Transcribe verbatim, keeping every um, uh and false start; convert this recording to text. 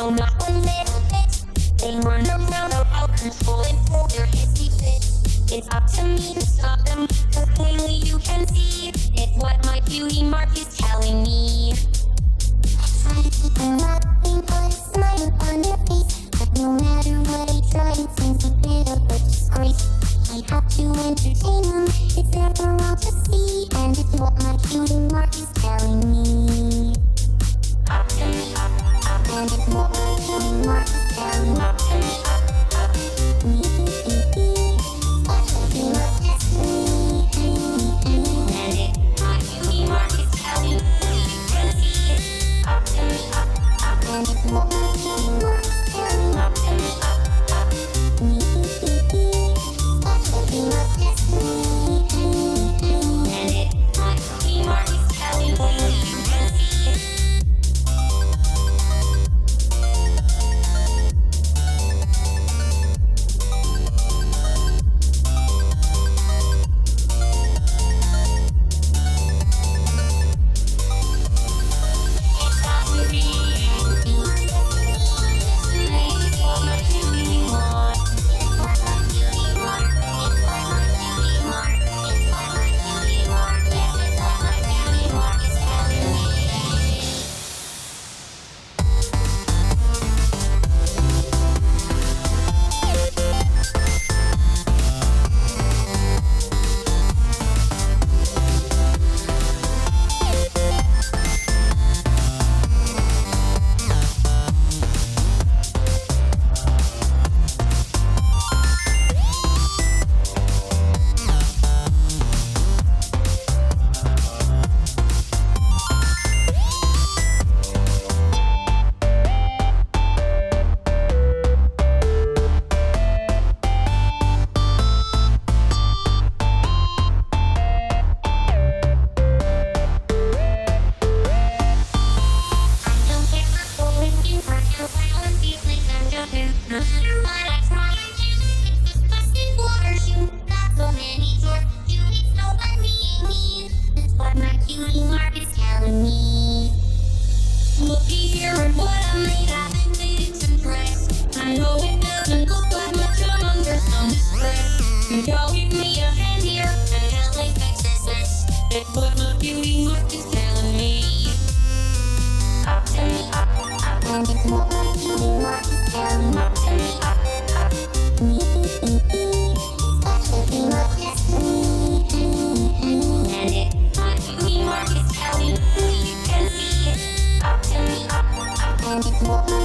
no, not a little bit. They run around out controlling all their hissy fits. It's up to me to stop them, cause clearly you can see it's what my beauty mark is telling me. Try to keep them laughing, put a smile on their face, but no matter what I try, it seems a bit of a disgrace. I have to entertain them, it's there for all to see, and it's what my beauty mark is telling me. Up to me, up, up, And it's what my beauty mark is telling up to me, up, up. me. Special be my destiny. And it, my beauty mark is telling me you can see it. Up to me, up, up, And it's what my beauty mark is telling up to me, up, up. me. Special be my destiny. And it, my beauty mark is telling me you can see it. It's not to be it's what my beauty mark. It's what my beauty mark. It's what my beauty mark. It's what my beauty mark. Yes, it's what my beauty mark is telling me. I don't care for going in for your violent feelings and your hair. No matter what I try and do, it's disgusting water you got so many doors. You need no one being me. It's what my beauty mark is telling me. Looky here at what I made. I've been dating some dress. I know it doesn't look like much. I'm under some stress. Could y'all give me a hand here and help me fix this mess? It's what my beauty mark is telling me. Up to me, up, up, And it's what my beauty mark is telling me. up to me, up, up. Special be my destiny. And it, my beauty mark is telling me you can see it. Up to me, up, up. And it's what my